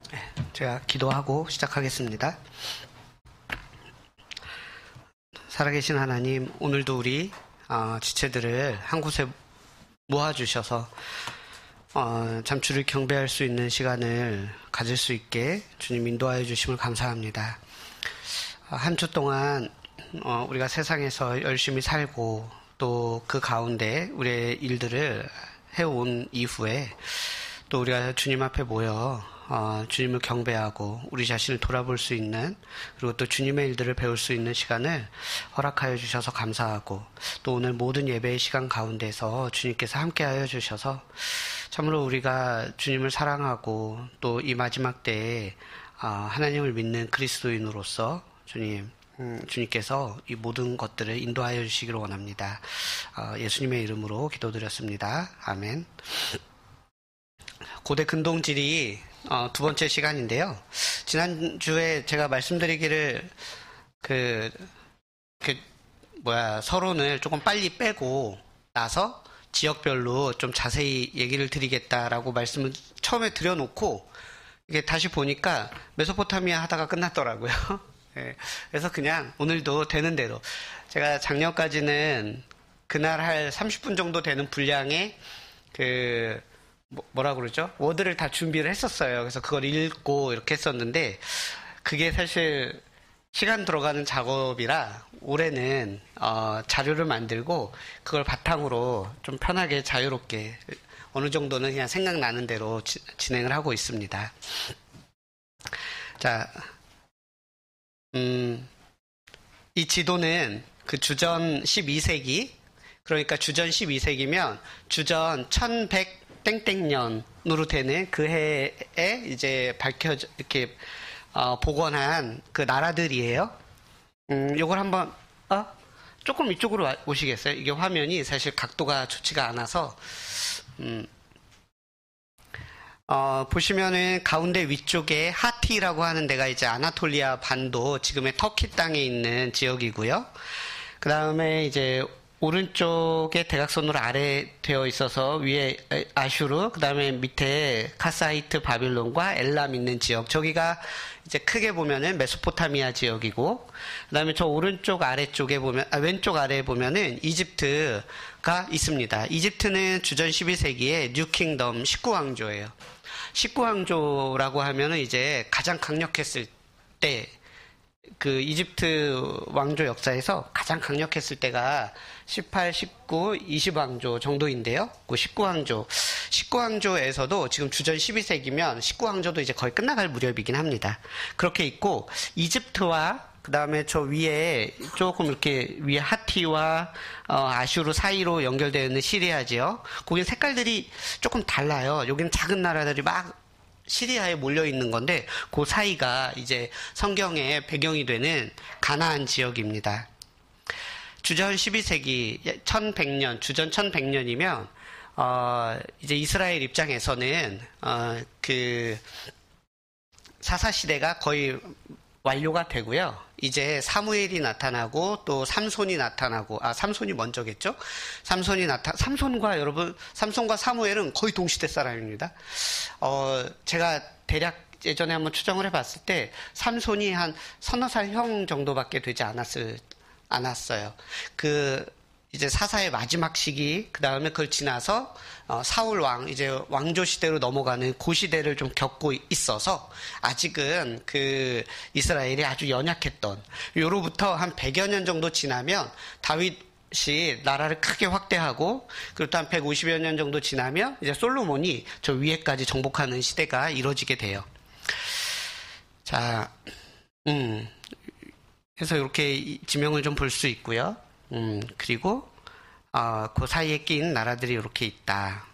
제가 기도하고 시작하겠습니다. 살아계신 하나님, 오늘도 우리 지체들을 한 곳에 모아주셔서 참 주를 경배할 수 있는 시간을 가질 수 있게 주님 인도하여 주심을 감사합니다. 한 주 동안 우리가 세상에서 열심히 살고 또 그 가운데 우리의 일들을 해온 이후에 또 우리가 주님 앞에 모여 주님을 경배하고 우리 자신을 돌아볼 수 있는, 그리고 또 주님의 일들을 배울 수 있는 시간을 허락하여 주셔서 감사하고, 또 오늘 모든 예배의 시간 가운데서 주님께서 함께하여 주셔서 참으로 우리가 주님을 사랑하고 또 이 마지막 때에 하나님을 믿는 그리스도인으로서 주님께서 이 모든 것들을 인도하여 주시기를 원합니다. 예수님의 이름으로 기도드렸습니다. 아멘. 고대 근동질이 두 번째 시간인데요. 지난주에 제가 말씀드리기를 서론을 조금 빨리 빼고 나서 지역별로 좀 자세히 얘기를 드리겠다라고 말씀을 처음에 드려놓고 이게 다시 보니까 메소포타미아 하다가 끝났더라고요. 네, 그래서 그냥 오늘도 되는 대로 제가 작년까지는 그날 할 30분 정도 되는 분량의 뭐라 그러죠? 워드를 다 준비를 했었어요. 그래서 그걸 읽고 이렇게 했었는데 그게 사실 시간 들어가는 작업이라 올해는 자료를 만들고 그걸 바탕으로 좀 편하게 자유롭게 어느 정도는 그냥 생각나는 대로 진행을 하고 있습니다. 자, 이 지도는 그 주전 12세기, 그러니까 주전 12세기면 주전 1100 땡땡년으로 되는 그 해에 이제 이렇게 복원한 그 나라들이에요. 요걸 한번 조금 이쪽으로 오시겠어요? 이게 화면이 사실 각도가 좋지가 않아서 보시면은 가운데 위쪽에 하티라고 하는 데가 이제 아나톨리아 반도, 지금의 터키 땅에 있는 지역이고요. 그 다음에 이제 오른쪽에 대각선으로 아래 되어 있어서 위에 아슈르, 그 다음에 밑에 카사이트 바빌론과 엘람 있는 지역, 저기가 이제 크게 보면은 메소포타미아 지역이고, 그 다음에 저 오른쪽 아래쪽에 보면, 왼쪽 아래에 보면은 이집트가 있습니다. 이집트는 주전 12세기에 뉴킹덤 19왕조예요. 19왕조라고 하면은 이제 가장 강력했을 때, 그 이집트 왕조 역사에서 가장 강력했을 때가 18, 19, 20왕조 정도인데요. 그 19왕조에서도 지금 주전 12세기면 19왕조도 이제 거의 끝나갈 무렵이긴 합니다. 그렇게 있고, 이집트와 그 다음에 저 위에 조금 이렇게 위에 하티와 아슈르 사이로 연결되어 있는 시리아지요. 거기 색깔들이 조금 달라요. 여기는 작은 나라들이 막 시리아에 몰려 있는 건데 그 사이가 이제 성경의 배경이 되는 가나안 지역입니다. 주전 12세기 1100년, 주전 1100년이면 이제 이스라엘 입장에서는 그 사사 시대가 거의 완료가 되고요. 이제 사무엘이 나타나고 또 삼손이 나타나고, 삼손이 먼저겠죠? 삼손과 사무엘은 거의 동시대 사람입니다. 제가 대략 예전에 한번 추정을 해봤을 때 삼손이 한 서너 살 형 정도밖에 되지 않았어요. 이제 사사의 마지막 시기, 그 다음에 그걸 지나서 사울 왕, 이제 왕조 시대로 넘어가는 그 시대를 좀 겪고 있어서 아직은 그 이스라엘이 아주 연약했던, 요로부터 한 100여 년 정도 지나면 다윗이 나라를 크게 확대하고, 그리고 또 한 150여 년 정도 지나면 이제 솔로몬이 저 위에까지 정복하는 시대가 이루어지게 돼요. 자, 그래서 이렇게 지명을 좀 볼 수 있고요. 그리고 그 사이에 낀 나라들이 이렇게 있다.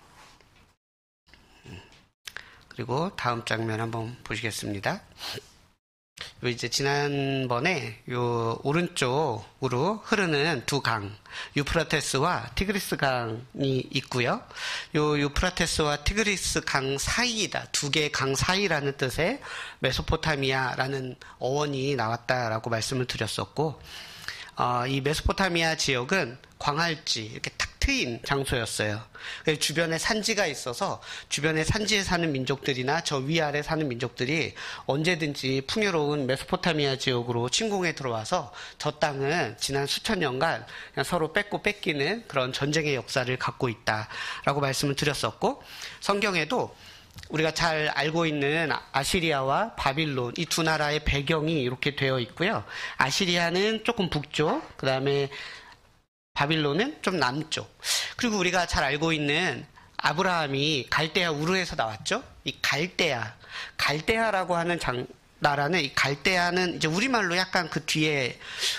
그리고 다음 장면 한번 보시겠습니다. 이제 지난번에 요 오른쪽으로 흐르는 두 강, 유프라테스와 티그리스 강이 있고요. 요 유프라테스와 티그리스 강 사이이다. 두 개의 강 사이라는 뜻의 메소포타미아라는 어원이 나왔다라고 말씀을 드렸었고, 이 메소포타미아 지역은 광활지, 이렇게 탁 트인 장소였어요. 주변에 산지가 있어서 주변에 산지에 사는 민족들이나 저 위아래 사는 민족들이 언제든지 풍요로운 메소포타미아 지역으로 침공해 들어와서 저 땅은 지난 수천 년간 그냥 서로 뺏고 뺏기는 그런 전쟁의 역사를 갖고 있다라고 말씀을 드렸었고, 성경에도 우리가 잘 알고 있는 아시리아와 바빌론 이 두 나라의 배경이 이렇게 되어 있고요. 아시리아는 조금 북쪽, 그 다음에 바빌론은 좀 남쪽. 그리고 우리가 잘 알고 있는 아브라함이 갈대아 우르에서 나왔죠. 이 갈대아라고 하는 나라는, 이 갈대아는 이제 우리말로 약간 그 뒤에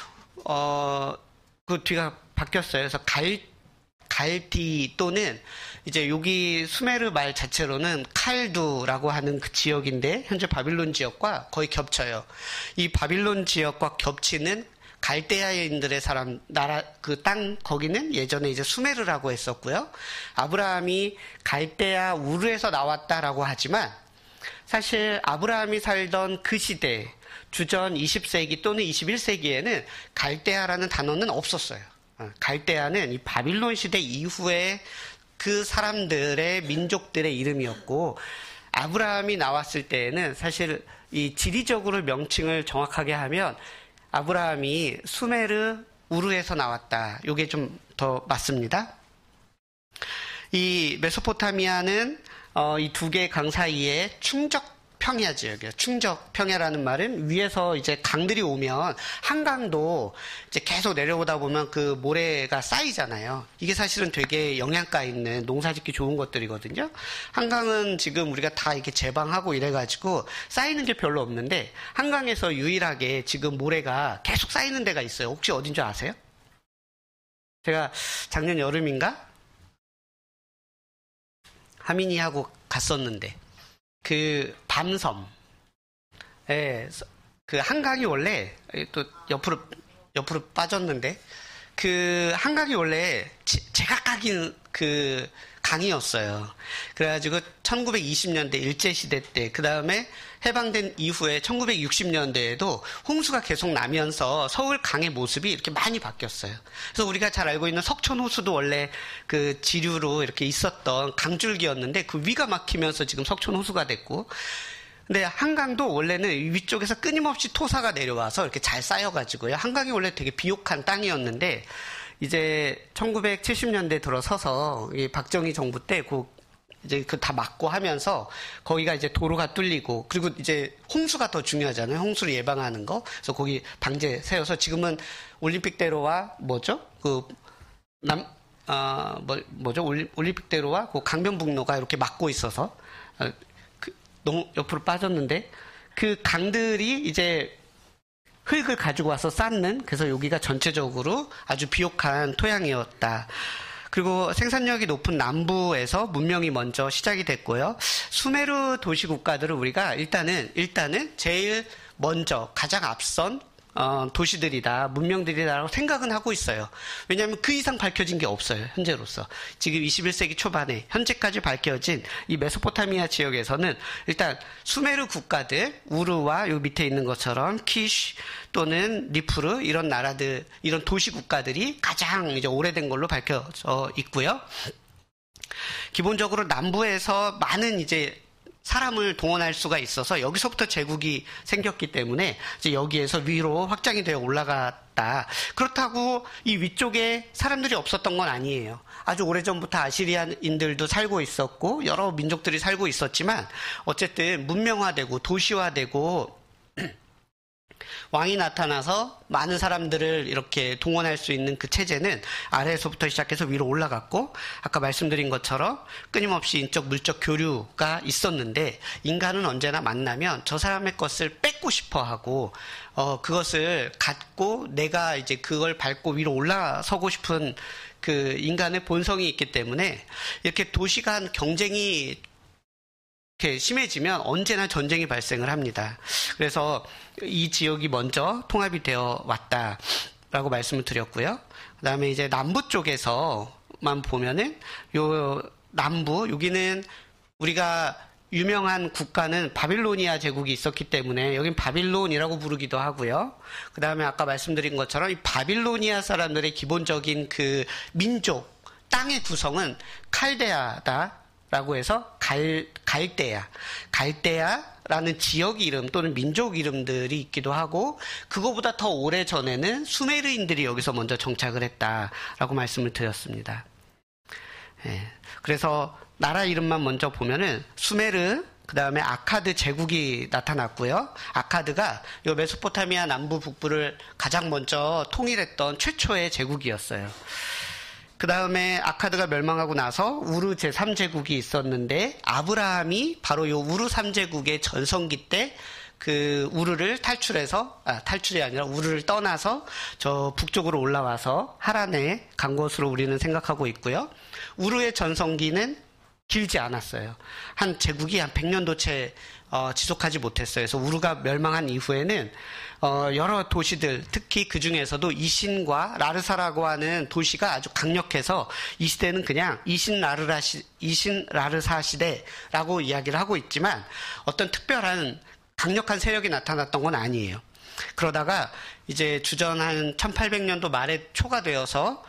그 뒤가 바뀌었어요. 그래서 갈디 또는 이제 여기 수메르 말 자체로는 칼두라고 하는 그 지역인데 현재 바빌론 지역과 거의 겹쳐요. 이 바빌론 지역과 겹치는 갈대아인들의 나라, 그 땅, 거기는 예전에 이제 수메르라고 했었고요. 아브라함이 갈대아 우르에서 나왔다라고 하지만 사실 아브라함이 살던 그 시대, 주전 20세기 또는 21세기에는 갈대아라는 단어는 없었어요. 갈대아는 이 바빌론 시대 이후에 그 사람들의 민족들의 이름이었고, 아브라함이 나왔을 때에는 사실 이 지리적으로 명칭을 정확하게 하면 아브라함이 수메르 우르에서 나왔다. 이게 좀 더 맞습니다. 이 메소포타미아는 이 두 개의 강 사이에 충적평야 지역이에요. 충적평야라는 말은 위에서 이제 강들이 오면 한강도 이제 계속 내려오다 보면 그 모래가 쌓이잖아요. 이게 사실은 되게 영양가 있는 농사짓기 좋은 것들이거든요. 한강은 지금 우리가 다 이렇게 제방하고 이래가지고 쌓이는 게 별로 없는데, 한강에서 유일하게 지금 모래가 계속 쌓이는 데가 있어요. 혹시 어딘 줄 아세요? 제가 작년 여름인가? 하민이하고 갔었는데, 그 밤섬, 그 한강이 원래 또 옆으로 빠졌는데, 그 한강이 원래 제각각인 그 강이었어요. 그래가지고 1920년대 일제시대 때, 그 다음에 해방된 이후에 1960년대에도 홍수가 계속 나면서 서울 강의 모습이 이렇게 많이 바뀌었어요. 그래서 우리가 잘 알고 있는 석촌호수도 원래 그 지류로 이렇게 있었던 강줄기였는데 그 위가 막히면서 지금 석촌호수가 됐고, 근데 한강도 원래는 위쪽에서 끊임없이 토사가 내려와서 이렇게 잘 쌓여가지고요. 한강이 원래 되게 비옥한 땅이었는데 이제 1970년대 들어서서 이 박정희 정부 때 이제 그 다 막고 하면서 거기가 이제 도로가 뚫리고, 그리고 이제 홍수가 더 중요하잖아요. 홍수를 예방하는 거. 그래서 거기 방제 세워서 지금은 올림픽대로와 올림픽대로와 그 강변북로가 이렇게 막고 있어서 너무 옆으로 빠졌는데, 그 강들이 이제 흙을 가지고 와서 쌓는, 그래서 여기가 전체적으로 아주 비옥한 토양이었다. 그리고 생산력이 높은 남부에서 문명이 먼저 시작이 됐고요. 수메르 도시 국가들을 우리가 일단은 제일 먼저 가장 앞선 도시들이다, 문명들이다라고 생각은 하고 있어요. 왜냐하면 그 이상 밝혀진 게 없어요, 현재로서. 지금 21세기 초반에 현재까지 밝혀진 이 메소포타미아 지역에서는 일단 수메르 국가들, 우르와 요 밑에 있는 것처럼 키쉬 또는 니프르, 이런 나라들, 이런 도시 국가들이 가장 이제 오래된 걸로 밝혀져 있고요. 기본적으로 남부에서 많은 이제 사람을 동원할 수가 있어서 여기서부터 제국이 생겼기 때문에 이제 여기에서 위로 확장이 되어 올라갔다. 그렇다고 이 위쪽에 사람들이 없었던 건 아니에요. 아주 오래전부터 아시리아인들도 살고 있었고 여러 민족들이 살고 있었지만 어쨌든 문명화되고 도시화되고 왕이 나타나서 많은 사람들을 이렇게 동원할 수 있는 그 체제는 아래에서부터 시작해서 위로 올라갔고, 아까 말씀드린 것처럼 끊임없이 인적 물적 교류가 있었는데, 인간은 언제나 만나면 저 사람의 것을 뺏고 싶어 하고 그것을 갖고 내가 이제 그걸 밟고 위로 올라서고 싶은 그 인간의 본성이 있기 때문에 이렇게 도시 간 경쟁이 이렇게 심해지면 언제나 전쟁이 발생을 합니다. 그래서 이 지역이 먼저 통합이 되어 왔다라고 말씀을 드렸고요. 그 다음에 이제 남부 쪽에서만 보면은 요 남부, 여기는 우리가 유명한 국가는 바빌로니아 제국이 있었기 때문에 여긴 바빌론이라고 부르기도 하고요. 그 다음에 아까 말씀드린 것처럼 이 바빌로니아 사람들의 기본적인 그 민족, 땅의 구성은 칼데아다라고 해서 갈대아라는 지역 이름 또는 민족 이름들이 있기도 하고, 그거보다 더 오래 전에는 수메르인들이 여기서 먼저 정착을 했다라고 말씀을 드렸습니다. 그래서 나라 이름만 먼저 보면은 수메르, 그 다음에 아카드 제국이 나타났고요. 아카드가 요 메소포타미아 남부 북부를 가장 먼저 통일했던 최초의 제국이었어요. 그 다음에 아카드가 멸망하고 나서 우르 제3제국이 있었는데, 아브라함이 바로 요 우르 3제국의 전성기 때 그 우르를 탈출이 아니라 우르를 떠나서 저 북쪽으로 올라와서 하란에 간 것으로 우리는 생각하고 있고요. 우르의 전성기는 길지 않았어요. 한 제국이 한 100년도 채 지속하지 못했어요. 그래서 우르가 멸망한 이후에는 여러 도시들, 특히 그 중에서도 이신과 라르사라고 하는 도시가 아주 강력해서 이 시대는 그냥 이신 라르사 시대라고 이야기를 하고 있지만, 어떤 특별한 강력한 세력이 나타났던 건 아니에요. 그러다가 이제 주전 한 1800년도 말에 초가 되어서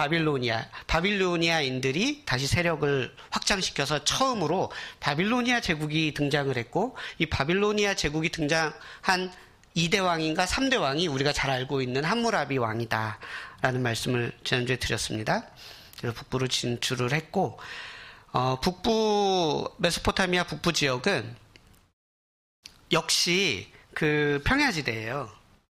바빌로니아인들이 다시 세력을 확장시켜서 처음으로 바빌로니아 제국이 등장을 했고, 이 바빌로니아 제국이 등장한 2대 왕인가 3대 왕이 우리가 잘 알고 있는 함무라비 왕이다 라는 말씀을 지난주에 드렸습니다. 그래서 북부로 진출을 했고, 메소포타미아 북부 지역은 역시 그 평야지대예요.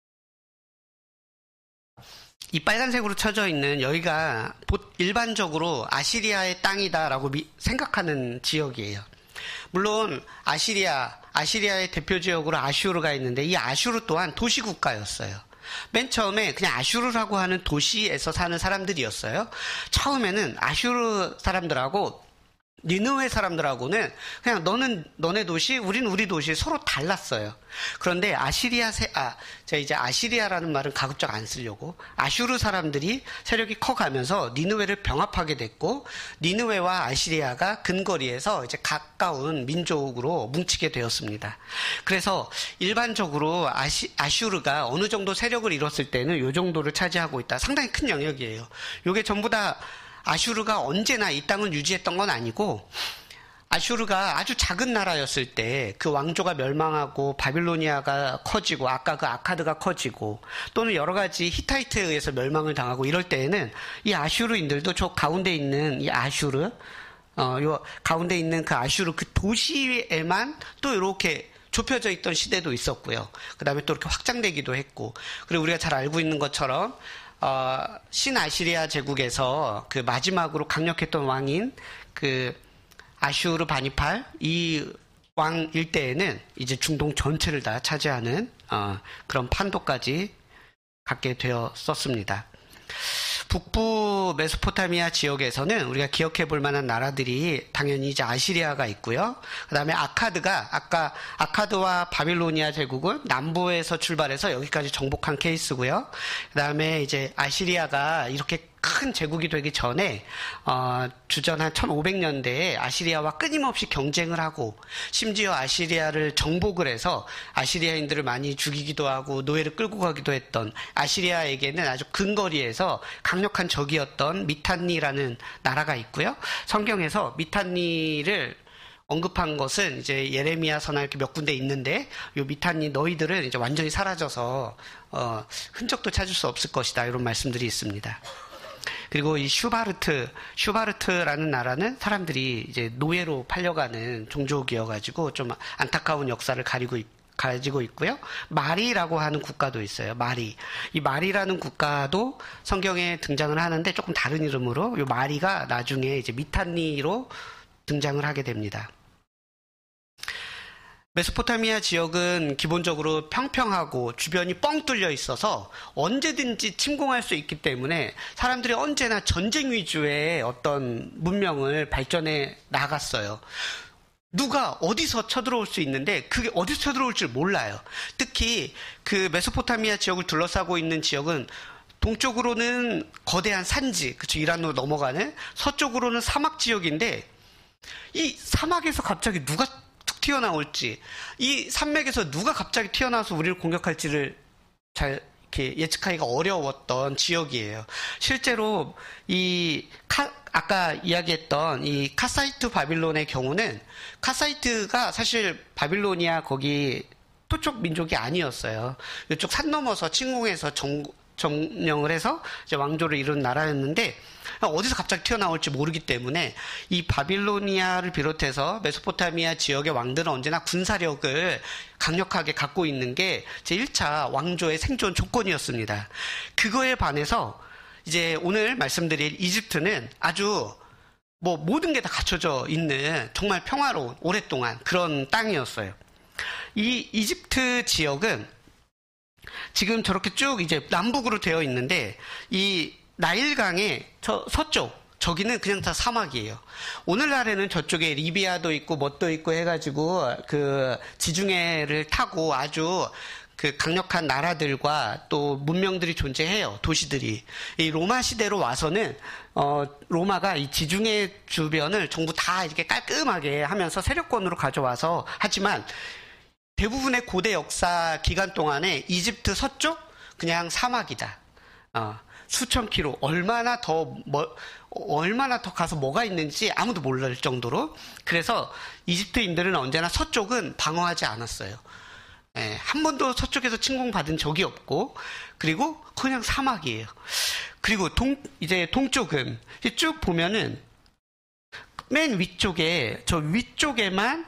이 빨간색으로 쳐져 있는 여기가 일반적으로 아시리아의 땅이다라고 생각하는 지역이에요. 물론 아시리아의 대표 지역으로 아슈르가 있는데, 이 아슈르 또한 도시국가였어요. 맨 처음에 그냥 아슈르라고 하는 도시에서 사는 사람들이었어요. 처음에는 아슈르 사람들하고 니느웨 사람들하고는 그냥 너는 너네 도시, 우린 우리 도시 서로 달랐어요. 그런데 제가 이제 아시리아라는 말은 가급적 안 쓰려고, 아슈르 사람들이 세력이 커가면서 니느웨를 병합하게 됐고, 니느웨와 아시리아가 근거리에서 이제 가까운 민족으로 뭉치게 되었습니다. 그래서 일반적으로 아슈르가 어느 정도 세력을 이뤘을 때는 요 정도를 차지하고 있다. 상당히 큰 영역이에요. 요게 전부 다 아슈르가 언제나 이 땅을 유지했던 건 아니고, 아슈르가 아주 작은 나라였을 때 그 왕조가 멸망하고 바빌로니아가 커지고, 아까 그 아카드가 커지고, 또는 여러 가지 히타이트에 의해서 멸망을 당하고 이럴 때에는 이 아슈르인들도 저 가운데 있는 이 아슈르, 요 가운데 있는 그 아슈르 그 도시에만 또 이렇게 좁혀져 있던 시대도 있었고요. 그 다음에 또 이렇게 확장되기도 했고, 그리고 우리가 잘 알고 있는 것처럼 신아시리아 제국에서 그 마지막으로 강력했던 왕인 그 아슈르 바니팔, 이 왕 일대에는 이제 중동 전체를 다 차지하는 그런 판도까지 갖게 되었었습니다. 북부 메소포타미아 지역에서는 우리가 기억해 볼 만한 나라들이 당연히 이제 아시리아가 있고요. 그 다음에 아카드와 바빌로니아 제국은 남부에서 출발해서 여기까지 정복한 케이스고요. 그 다음에 이제 아시리아가 이렇게 큰 제국이 되기 전에 주전 한 1500년대에 아시리아와 끊임없이 경쟁을 하고, 심지어 아시리아를 정복을 해서 아시리아인들을 많이 죽이기도 하고 노예를 끌고 가기도 했던, 아시리아에게는 아주 근거리에서 강력한 적이었던 미탄니라는 나라가 있고요. 성경에서 미탄니를 언급한 것은 이제 예레미야서나 이렇게 몇 군데 있는데, 요 미탄니 너희들은 이제 완전히 사라져서 흔적도 찾을 수 없을 것이다, 이런 말씀들이 있습니다. 그리고 이 슈바르트라는 나라는 사람들이 이제 노예로 팔려가는 종족이어가지고 좀 안타까운 역사를 가지고 있고요. 마리라고 하는 국가도 있어요. 이 마리라는 국가도 성경에 등장을 하는데 조금 다른 이름으로, 이 마리가 나중에 이제 미탄니로 등장을 하게 됩니다. 메소포타미아 지역은 기본적으로 평평하고 주변이 뻥 뚫려 있어서 언제든지 침공할 수 있기 때문에 사람들이 언제나 전쟁 위주의 어떤 문명을 발전해 나갔어요. 누가 어디서 쳐들어올 수 있는데 그게 어디서 쳐들어올 줄 몰라요. 특히 그 메소포타미아 지역을 둘러싸고 있는 지역은 동쪽으로는 거대한 산지, 그쵸, 이란으로 넘어가는, 서쪽으로는 사막 지역인데, 이 사막에서 갑자기 누가 툭 튀어나올지, 이 산맥에서 누가 갑자기 튀어나와서 우리를 공격할지를 잘 이렇게 예측하기가 어려웠던 지역이에요. 실제로 이 아까 이야기했던 이 카사이트 바빌론의 경우는 카사이트가 사실 바빌로니아 거기 토쪽 민족이 아니었어요. 이쪽 산 넘어서 침공해서 점령을 해서 이제 왕조를 이룬 나라였는데 어디서 갑자기 튀어나올지 모르기 때문에 이 바빌로니아를 비롯해서 메소포타미아 지역의 왕들은 언제나 군사력을 강력하게 갖고 있는 게 제1차 왕조의 생존 조건이었습니다. 그거에 반해서 이제 오늘 말씀드릴 이집트는 아주 모든 게 다 갖춰져 있는 정말 평화로운 오랫동안 그런 땅이었어요. 이 이집트 지역은 지금 저렇게 쭉 이제 남북으로 되어 있는데 이 나일강의 서쪽 저기는 그냥 다 사막이에요. 오늘날에는 저쪽에 리비아도 있고 뭣도 있고 해가지고 그 지중해를 타고 아주 그 강력한 나라들과 또 문명들이 존재해요. 도시들이. 이 로마 시대로 와서는 로마가 이 지중해 주변을 전부 다 이렇게 깔끔하게 하면서 세력권으로 가져와서 하지만 대부분의 고대 역사 기간 동안에 이집트 서쪽 그냥 사막이다. 수천 킬로 얼마나 더 가서 뭐가 있는지 아무도 모를 정도로. 그래서 이집트인들은 언제나 서쪽은 방어하지 않았어요. 한 번도 서쪽에서 침공받은 적이 없고, 그리고 그냥 사막이에요. 그리고 이제 동쪽은 쭉 보면은 맨 위쪽에 저 위쪽에만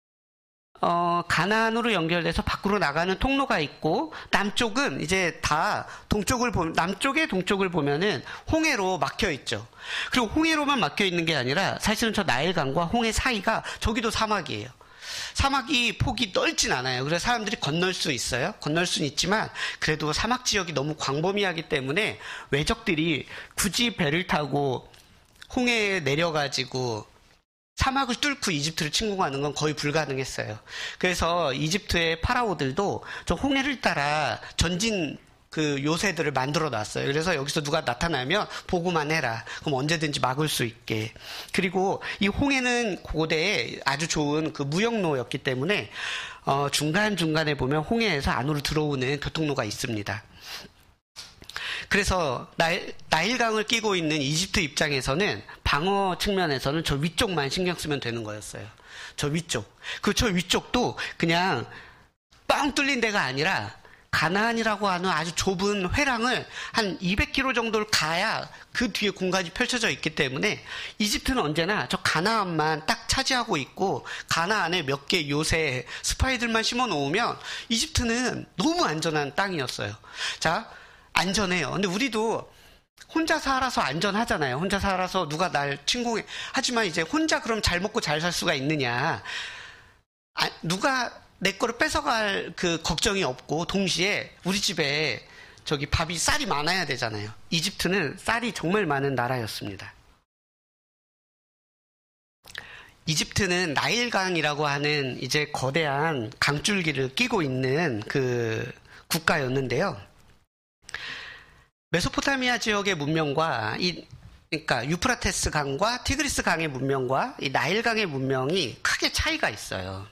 가나안으로 연결돼서 밖으로 나가는 통로가 있고, 남쪽은 이제 다 남쪽의 동쪽을 보면은 홍해로 막혀 있죠. 그리고 홍해로만 막혀 있는 게 아니라 사실은 저 나일강과 홍해 사이가 저기도 사막이에요. 사막이 폭이 넓진 않아요. 그래서 사람들이 건널 수 있어요. 건널 수는 있지만 그래도 사막 지역이 너무 광범위하기 때문에 외적들이 굳이 배를 타고 홍해에 내려가지고 사막을 뚫고 이집트를 침공하는 건 거의 불가능했어요. 그래서 이집트의 파라오들도 저 홍해를 따라 전진 그 요새들을 만들어 놨어요. 그래서 여기서 누가 나타나면 보고만 해라. 그럼 언제든지 막을 수 있게. 그리고 이 홍해는 고대에 아주 좋은 그 무역로였기 때문에 중간중간에 보면 홍해에서 안으로 들어오는 교통로가 있습니다. 그래서 나일강을 끼고 있는 이집트 입장에서는 방어 측면에서는 저 위쪽만 신경 쓰면 되는 거였어요. 저 위쪽. 저 위쪽도 그냥 빵 뚫린 데가 아니라 가나안이라고 하는 아주 좁은 회랑을 한 200km 정도를 가야 그 뒤에 공간이 펼쳐져 있기 때문에 이집트는 언제나 저 가나안만 딱 차지하고 있고, 가나안에 몇 개 요새 스파이들만 심어 놓으면 이집트는 너무 안전한 땅이었어요. 자, 안전해요. 근데 우리도 혼자 살아서 안전하잖아요. 혼자 살아서 누가 날 침공해. 하지만 이제 혼자 그럼 잘 먹고 잘 살 수가 있느냐. 누가 내 거를 뺏어갈 그 걱정이 없고, 동시에 우리 집에 저기 쌀이 많아야 되잖아요. 이집트는 쌀이 정말 많은 나라였습니다. 이집트는 나일강이라고 하는 이제 거대한 강줄기를 끼고 있는 그 국가였는데요. 메소포타미아 지역의 문명과 그러니까 유프라테스 강과 티그리스 강의 문명과 이 나일강의 문명이 크게 차이가 있어요.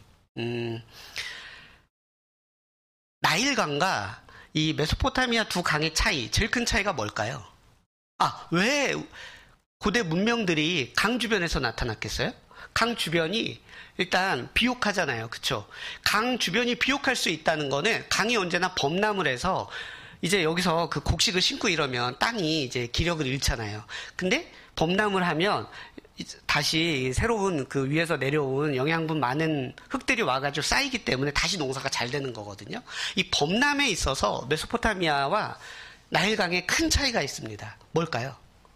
나일강과 이 메소포타미아 두 강의 차이, 제일 큰 차이가 뭘까요? 왜 고대 문명들이 강 주변에서 나타났겠어요? 강 주변이 일단 비옥하잖아요. 그쵸? 강 주변이 비옥할 수 있다는 거는 강이 언제나 범람을 해서 이제 여기서 그 곡식을 심고 이러면 땅이 이제 기력을 잃잖아요. 근데 범람을 하면 다시 새로운 그 위에서 내려온 영양분 많은 흙들이 와가지고 쌓이기 때문에 다시 농사가 잘 되는 거거든요. 이 범람에 있어서 메소포타미아와 나일강에 큰 차이가 있습니다. 뭘까요?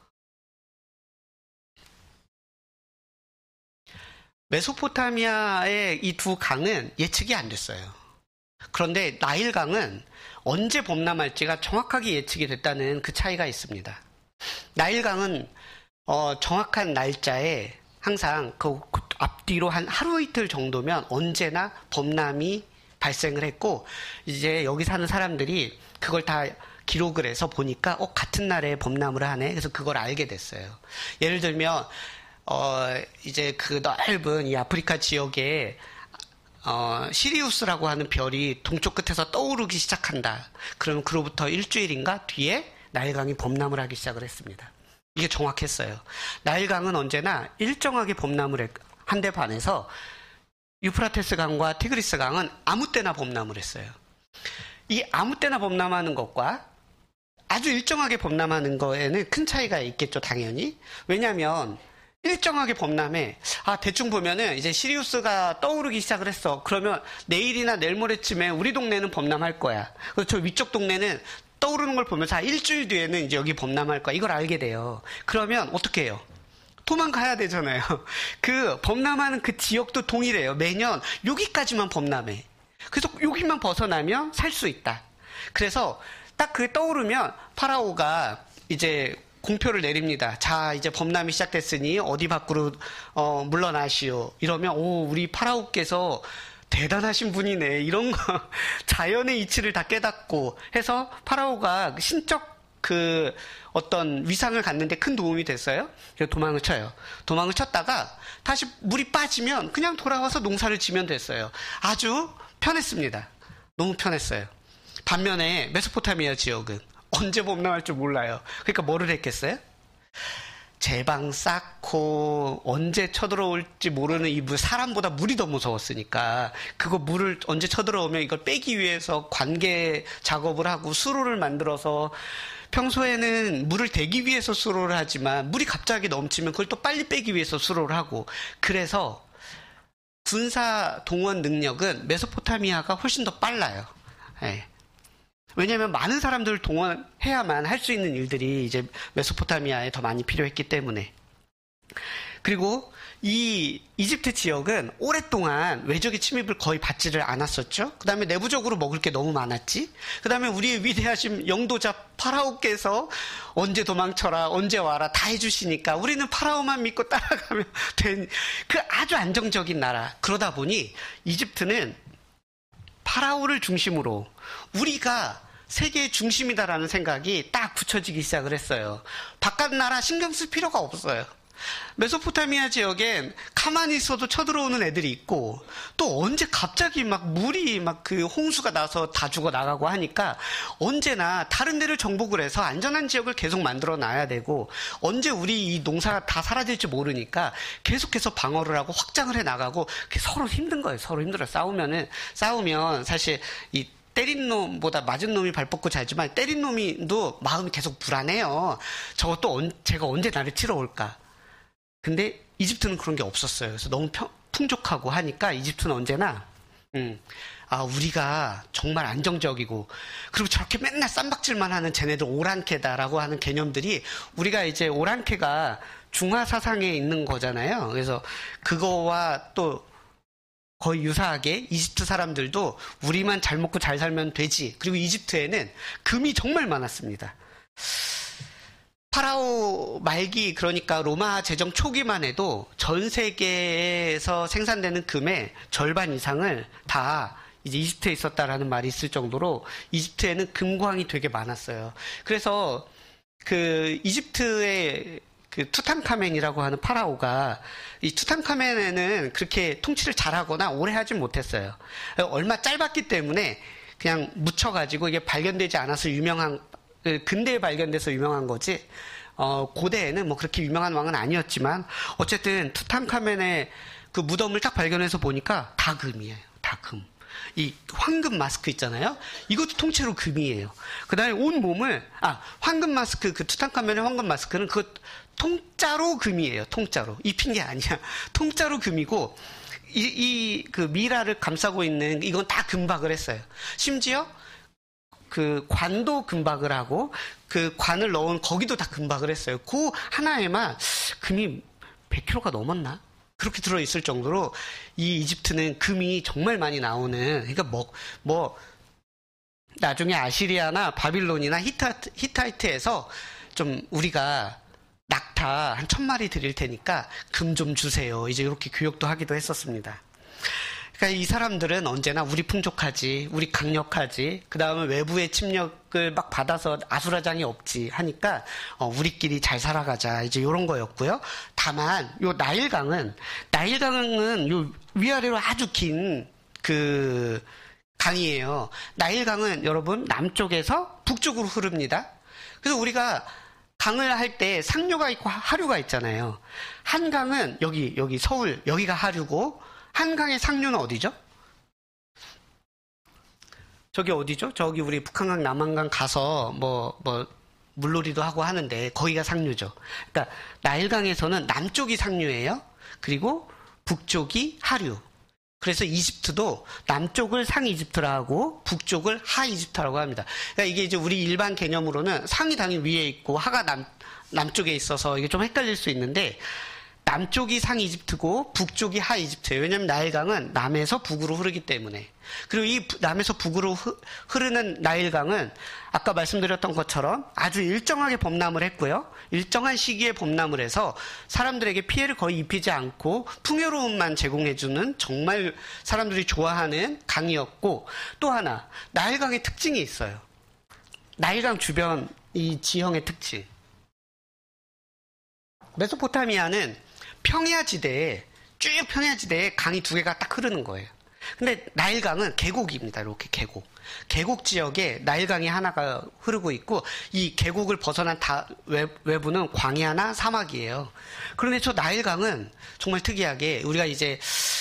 메소포타미아의 이 두 강은 예측이 안 됐어요. 그런데 나일강은 언제 범람할지가 정확하게 예측이 됐다는 그 차이가 있습니다. 나일강은 정확한 날짜에 항상 그 앞뒤로 한 하루 이틀 정도면 언제나 범람이 발생을 했고, 이제 여기 사는 사람들이 그걸 다 기록을 해서 보니까 같은 날에 범람을 하네. 그래서 그걸 알게 됐어요. 예를 들면 이제 그 넓은 이 아프리카 지역에 시리우스라고 하는 별이 동쪽 끝에서 떠오르기 시작한다. 그러면 그로부터 일주일인가 뒤에 나일강이 범람을 하기 시작을 했습니다. 이게 정확했어요. 나일강은 언제나 일정하게 범람을 한데 반해서 유프라테스 강과 티그리스 강은 아무 때나 범람을 했어요. 이 아무 때나 범람하는 것과 아주 일정하게 범람하는 거에는 큰 차이가 있겠죠, 당연히. 왜냐하면 일정하게 범람해. 대충 보면은 이제 시리우스가 떠오르기 시작을 했어. 그러면 내일이나 내일 모레쯤에 우리 동네는 범람할 거야. 그래서 저 위쪽 동네는 떠오르는 걸 보면서 일주일 뒤에는 이제 여기 범람할 거야. 이걸 알게 돼요. 그러면 어떻게 해요? 도망가야 되잖아요. 그 범람하는 그 지역도 동일해요. 매년 여기까지만 범람해. 그래서 여기만 벗어나면 살 수 있다. 그래서 딱 그게 떠오르면 파라오가 이제 공표를 내립니다. 자, 이제 범람이 시작됐으니 어디 밖으로 물러나시오. 이러면 우리 파라오께서 대단하신 분이네. 이런 거 자연의 이치를 다 깨닫고 해서 파라오가 신적 어떤 위상을 갖는데 큰 도움이 됐어요. 그래서 도망을 쳐요. 도망을 쳤다가 다시 물이 빠지면 그냥 돌아와서 농사를 지면 됐어요. 아주 편했습니다. 너무 편했어요. 반면에 메소포타미아 지역은 언제 범람할 줄 몰라요. 그러니까 뭐를 했겠어요? 제방 쌓고 언제 쳐들어올지 모르는 이 물, 사람보다 물이 더 무서웠으니까 그거 물을 언제 쳐들어오면 이걸 빼기 위해서 관계 작업을 하고 수로를 만들어서 평소에는 물을 대기 위해서 수로를 하지만 물이 갑자기 넘치면 그걸 또 빨리 빼기 위해서 수로를 하고 그래서 군사 동원 능력은 메소포타미아가 훨씬 더 빨라요. 네. 왜냐하면 많은 사람들을 동원해야만 할 수 있는 일들이 이제 메소포타미아에 더 많이 필요했기 때문에. 그리고 이 이집트 지역은 오랫동안 외적의 침입을 거의 받지를 않았었죠. 그 다음에 내부적으로 먹을 게 너무 많았지. 그 다음에 우리의 위대하신 영도자 파라오께서 언제 도망쳐라, 언제 와라 다 해주시니까 우리는 파라오만 믿고 따라가면 된 그 아주 안정적인 나라. 그러다 보니 이집트는 파라오를 중심으로 우리가 세계의 중심이다라는 생각이 딱 굳혀지기 시작을 했어요. 바깥 나라 신경 쓸 필요가 없어요. 메소포타미아 지역엔 가만히 있어도 쳐들어오는 애들이 있고 또 언제 갑자기 막 물이 막 그 홍수가 나서 다 죽어 나가고 하니까 언제나 다른 데를 정복을 해서 안전한 지역을 계속 만들어 놔야 되고 언제 우리 이 농사가 다 사라질지 모르니까 계속해서 방어를 하고 확장을 해 나가고 서로 힘든 거예요. 서로 힘들어요. 싸우면 사실 이 때린 놈보다 맞은 놈이 발 뻗고 자지만 때린 놈이도 마음이 계속 불안해요. 저것도 제가 언제 나를 치러 올까. 근데 이집트는 그런 게 없었어요. 그래서 너무 풍족하고 하니까 이집트는 언제나 우리가 정말 안정적이고 그리고 저렇게 맨날 쌈박질만 하는 쟤네들 오랑캐다라고 하는 개념들이 우리가 이제 오랑캐가 중화 사상에 있는 거잖아요. 그래서 그거와 또 거의 유사하게 이집트 사람들도 우리만 잘 먹고 잘 살면 되지. 그리고 이집트에는 금이 정말 많았습니다. 파라오 말기 그러니까 로마 제정 초기만 해도 전 세계에서 생산되는 금의 절반 이상을 다 이제 이집트에 있었다라는 말이 있을 정도로 이집트에는 금광이 되게 많았어요. 그래서 그 이집트의 그 투탕카멘이라고 하는 파라오가 이 투탕카멘에는 그렇게 통치를 잘하거나 오래 하진 못했어요. 얼마 짧았기 때문에 그냥 묻혀가지고 이게 발견되지 않아서 근대에 발견돼서 유명한 거지, 고대에는 뭐 그렇게 유명한 왕은 아니었지만, 어쨌든 투탕카멘의 그 무덤을 딱 발견해서 보니까 다 금이에요. 다 금. 이 황금 마스크 있잖아요. 이것도 통째로 금이에요. 그 다음에 온 몸을, 황금 마스크, 그 투탕카멘의 황금 마스크는 그거 통짜로 금이에요. 통짜로. 입힌 게 아니야. 통짜로 금이고, 그 미라를 감싸고 있는 이건 다 금박을 했어요. 심지어 그 관도 금박을 하고 그 관을 넣은 거기도 다 금박을 했어요. 그 하나에만 금이 100kg가 넘었나? 그렇게 들어있을 정도로 이 이집트는 금이 정말 많이 나오는, 그러니까 나중에 아시리아나 바빌론이나 히타이트에서 좀 우리가 낙타 한 1000마리 드릴 테니까 금 좀 주세요. 이제 이렇게 교역도 하기도 했었습니다. 그러니까 이 사람들은 언제나 우리 풍족하지, 우리 강력하지, 그 다음에 외부의 침략을 막 받아서 아수라장이 없지 하니까 우리끼리 잘 살아가자, 이제 이런 거였고요. 다만 요 나일강은 요 위아래로 아주 긴 그 강이에요. 나일강은 여러분 남쪽에서 북쪽으로 흐릅니다. 그래서 우리가 강을 할 때 상류가 있고 하류가 있잖아요. 한강은 여기 서울, 여기가 하류고, 한강의 상류는 어디죠? 저기 어디죠? 저기 우리 북한강, 남한강 가서 물놀이도 하고 하는데 거기가 상류죠. 그러니까 나일강에서는 남쪽이 상류예요. 그리고 북쪽이 하류. 그래서 이집트도 남쪽을 상 이집트라고 북쪽을 하 이집트라고 합니다. 그러니까 이게 이제 우리 일반 개념으로는 상이 당연히 위에 있고 하가 남쪽에 있어서 이게 좀 헷갈릴 수 있는데 남쪽이 상 이집트고 북쪽이 하 이집트예요. 왜냐하면 나일강은 남에서 북으로 흐르기 때문에. 그리고 이 남에서 북으로 흐르는 나일강은 아까 말씀드렸던 것처럼 아주 일정하게 범람을 했고요. 일정한 시기에 범람을 해서 사람들에게 피해를 거의 입히지 않고 풍요로움만 제공해주는 정말 사람들이 좋아하는 강이었고, 또 하나 나일강의 특징이 있어요. 나일강 주변 이 지형의 특징. 메소포타미아는 쭉 평야지대에 강이 두 개가 딱 흐르는 거예요. 근데 나일강은 계곡입니다. 이렇게 계곡 지역에 나일강이 하나가 흐르고 있고, 이 계곡을 벗어난 외부는 광야나 사막이에요. 그런데 저 나일강은 정말 특이하게 우리가 이제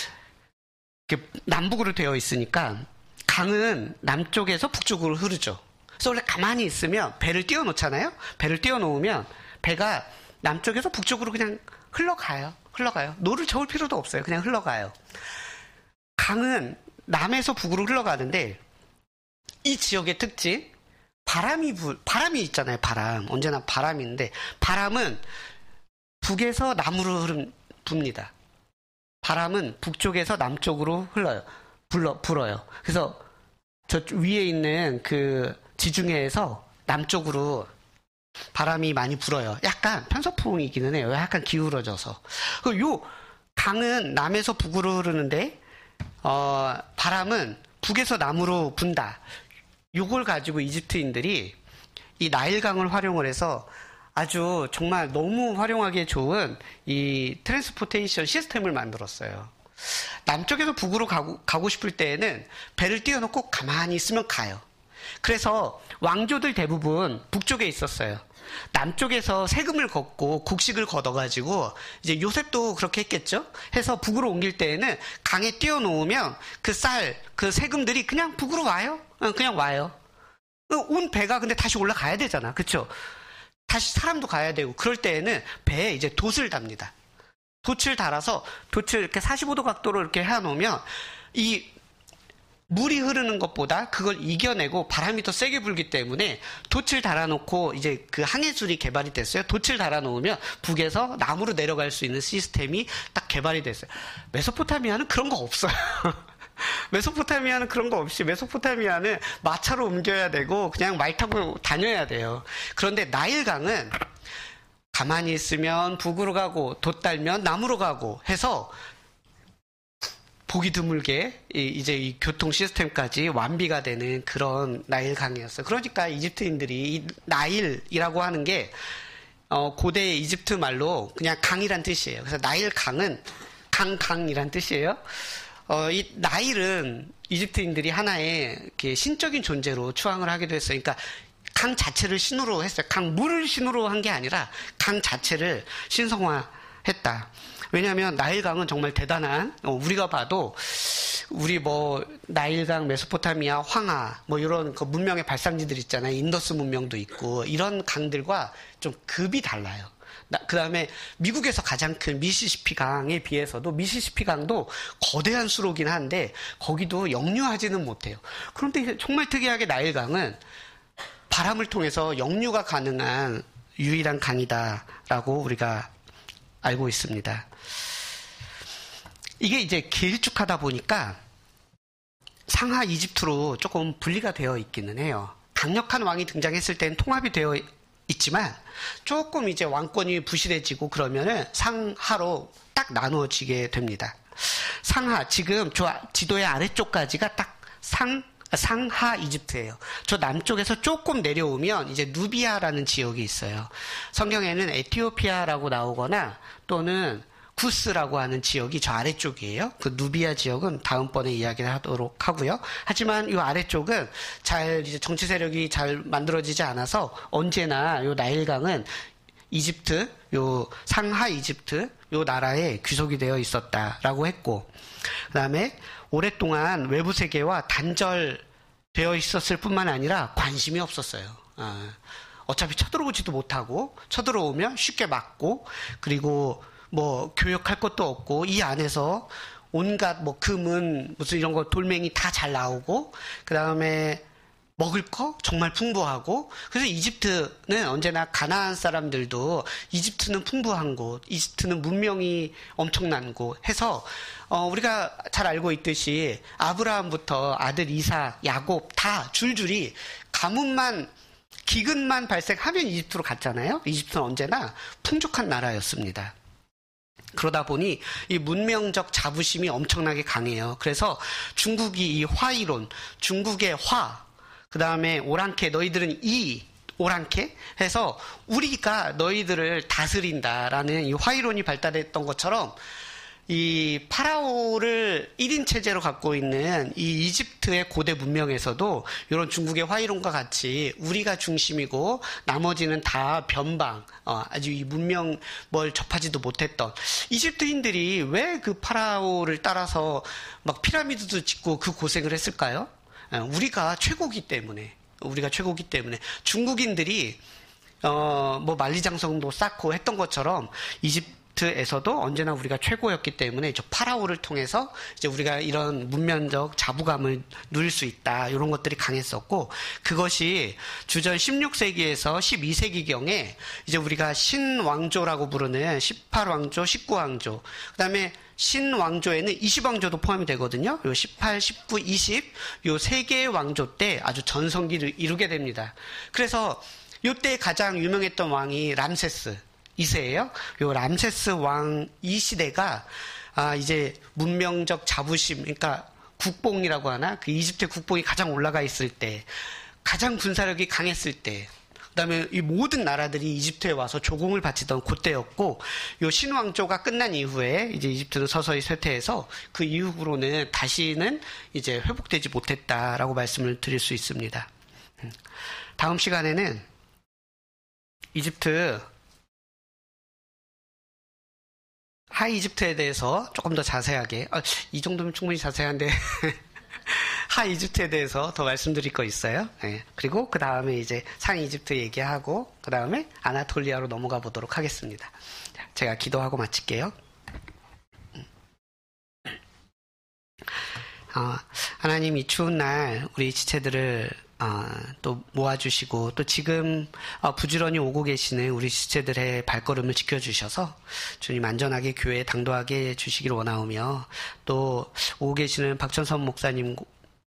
남북으로 되어 있으니까 강은 남쪽에서 북쪽으로 흐르죠. 그래서 원래 가만히 있으면 배를 띄워놓잖아요. 배를 띄워놓으면 배가 남쪽에서 북쪽으로 그냥 흘러가요. 노를 저을 필요도 없어요. 그냥 흘러가요. 강은 남에서 북으로 흘러가는데 이 지역의 특징, 바람이 있잖아요. 언제나 바람이 있는데, 바람은 북에서 남으로 붑니다. 바람은 북쪽에서 남쪽으로 불어요. 그래서 저 위에 있는 그 지중해에서 남쪽으로 바람이 많이 불어요. 약간 편서풍이기는 해요. 약간 기울어져서. 요 강은 남에서 북으로 흐르는데 바람은 북에서 남으로 분다. 요걸 가지고 이집트인들이 이 나일강을 활용을 해서 아주 정말 너무 활용하기에 좋은 이 트랜스포테이션 시스템을 만들었어요. 남쪽에서 북으로 가고 싶을 때에는 배를 띄워놓고 가만히 있으면 가요. 그래서 왕조들 대부분 북쪽에 있었어요. 남쪽에서 세금을 걷고 곡식을 걷어가지고, 이제 요셉도 그렇게 했겠죠? 해서 북으로 옮길 때에는 강에 띄워놓으면 그 세금들이 그냥 북으로 와요. 그냥 와요. 온 배가 근데 다시 올라가야 되잖아. 그쵸? 다시 사람도 가야 되고, 그럴 때에는 배에 이제 돛을 답니다. 돛을 달아서 돛을 이렇게 45도 각도로 이렇게 해놓으면 이 물이 흐르는 것보다 그걸 이겨내고 바람이 더 세게 불기 때문에 돛을 달아놓고 이제 그 항해술이 개발이 됐어요. 돛을 달아놓으면 북에서 남으로 내려갈 수 있는 시스템이 딱 개발이 됐어요. 메소포타미아는 그런 거 없어요. 메소포타미아는 그런 거 없이, 메소포타미아는 마차로 옮겨야 되고 그냥 말 타고 다녀야 돼요. 그런데 나일강은 가만히 있으면 북으로 가고 돛 달면 남으로 가고 해서 보기 드물게 이제 이 교통 시스템까지 완비가 되는 그런 나일강이었어요. 그러니까 이집트인들이 이 나일이라고 하는 게 고대 이집트 말로 그냥 강이란 뜻이에요. 그래서 나일강은 강이란 뜻이에요. 이 나일은 이집트인들이 하나의 이렇게 신적인 존재로 추앙을 하기도 했어요. 그러니까 강 자체를 신으로 했어요. 물을 신으로 한 게 아니라 강 자체를 신성화했다. 왜냐하면 나일강은 정말 대단한, 우리가 봐도 우리 나일강, 메소포타미아, 황하 이런 그 문명의 발상지들 있잖아요. 인더스 문명도 있고 이런 강들과 좀 급이 달라요. 그 다음에 미국에서 가장 큰 미시시피 강에 비해서도 미시시피 강도 거대한 수로긴 한데 거기도 역류하지는 못해요. 그런데 정말 특이하게 나일강은 바람을 통해서 역류가 가능한 유일한 강이다라고 우리가 알고 있습니다. 이게 이제 길쭉하다 보니까 상하 이집트로 조금 분리가 되어 있기는 해요. 강력한 왕이 등장했을 때는 통합이 되어 있지만 조금 이제 왕권이 부실해지고 그러면은 상하로 딱 나누어지게 됩니다. 상하, 지금 저 지도의 아래쪽까지가 딱 상하 이집트예요. 저 남쪽에서 조금 내려오면 이제 누비아라는 지역이 있어요. 성경에는 에티오피아라고 나오거나 또는 구스라고 하는 지역이 저 아래쪽이에요. 그 누비아 지역은 다음번에 이야기를 하도록 하고요. 하지만 이 아래쪽은 이제 정치 세력이 잘 만들어지지 않아서 언제나 이 나일강은 이집트, 요 상하 이집트 요 나라에 귀속이 되어 있었다라고 했고, 그다음에 오랫동안 외부 세계와 단절되어 있었을 뿐만 아니라 관심이 없었어요. 어차피 쳐들어오지도 못하고, 쳐들어오면 쉽게 맞고, 그리고 뭐 교역할 것도 없고, 이 안에서 온갖 뭐 금은 무슨 이런 거 돌멩이 다 잘 나오고, 그 다음에 먹을 거 정말 풍부하고, 그래서 이집트는 언제나 가나안 사람들도 이집트는 풍부한 곳, 이집트는 문명이 엄청난 곳 해서 우리가 잘 알고 있듯이 아브라함부터 아들 이삭, 야곱 다 줄줄이 가뭄만 기근만 발생하면 이집트로 갔잖아요. 이집트는 언제나 풍족한 나라였습니다. 그러다 보니 이 문명적 자부심이 엄청나게 강해요. 그래서 중국이 이 화이론, 중국의 화, 그 다음에 오랑캐, 너희들은 이 오랑캐 해서 우리가 너희들을 다스린다라는 이 화이론이 발달했던 것처럼, 이 파라오를 1인 체제로 갖고 있는 이 이집트의 고대 문명에서도 이런 중국의 화이론과 같이 우리가 중심이고 나머지는 다 변방, 아주 이 문명 뭘 접하지도 못했던 이집트인들이 왜 그 파라오를 따라서 막 피라미드도 짓고 그 고생을 했을까요? 우리가 최고기 때문에, 중국인들이 뭐 만리장성도 쌓고 했던 것처럼 이집트에서도 언제나 우리가 최고였기 때문에 저 파라오를 통해서 이제 우리가 이런 문명적 자부감을 누릴 수 있다, 이런 것들이 강했었고, 그것이 주전 16세기에서 12세기경에 이제 우리가 신왕조라고 부르는 18왕조, 19왕조, 그 다음에 신왕조에는 20왕조도 포함이 되거든요. 요 18, 19, 20, 요 세 개의 왕조 때 아주 전성기를 이루게 됩니다. 그래서 요때 가장 유명했던 왕이 람세스 2세예요. 요 람세스 왕 이 시대가 이제 문명적 자부심, 그러니까 국뽕이라고 하나, 그 이집트 국뽕이 가장 올라가 있을 때, 가장 군사력이 강했을 때, 그다음에 이 모든 나라들이 이집트에 와서 조공을 바치던 그때였고, 요 신왕조가 끝난 이후에 이제 이집트는 서서히 쇠퇴해서 그 이후로는 다시는 이제 회복되지 못했다라고 말씀을 드릴 수 있습니다. 다음 시간에는 이집트 하이 이집트에 대해서 조금 더 자세하게, 이 정도면 충분히 자세한데 하이 이집트에 대해서 더 말씀드릴 거 있어요. 네. 그리고 그 다음에 이제 상 이집트 얘기하고 그 다음에 아나톨리아로 넘어가 보도록 하겠습니다. 제가 기도하고 마칠게요. 하나님, 이 추운 날 우리 지체들을 또 모아주시고, 또 지금 부지런히 오고 계시는 우리 지체들의 발걸음을 지켜주셔서 주님 안전하게 교회에 당도하게 해주시길 원하오며, 또 오고 계시는 박천선 목사님도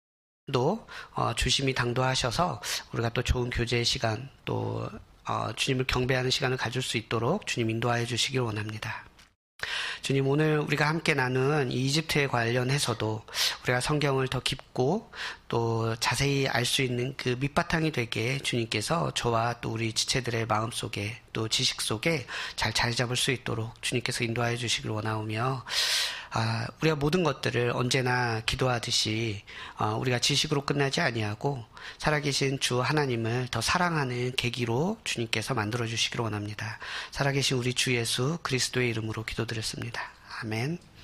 조심히 당도하셔서 우리가 또 좋은 교제의 시간, 또 주님을 경배하는 시간을 가질 수 있도록 주님 인도하여 주시길 원합니다. 주님, 오늘 우리가 함께 나눈 이 이집트에 관련해서도 우리가 성경을 더 깊고 또 자세히 알 수 있는 그 밑바탕이 되게 주님께서 저와 또 우리 지체들의 마음속에 또 지식 속에 잘 자리 잡을 수 있도록 주님께서 인도하여 주시길 원하오며, 우리가 모든 것들을 언제나 기도하듯이 우리가 지식으로 끝나지 아니하고 살아계신 주 하나님을 더 사랑하는 계기로 주님께서 만들어 주시기를 원합니다. 살아계신 우리 주 예수 그리스도의 이름으로 기도드렸습니다. 아멘.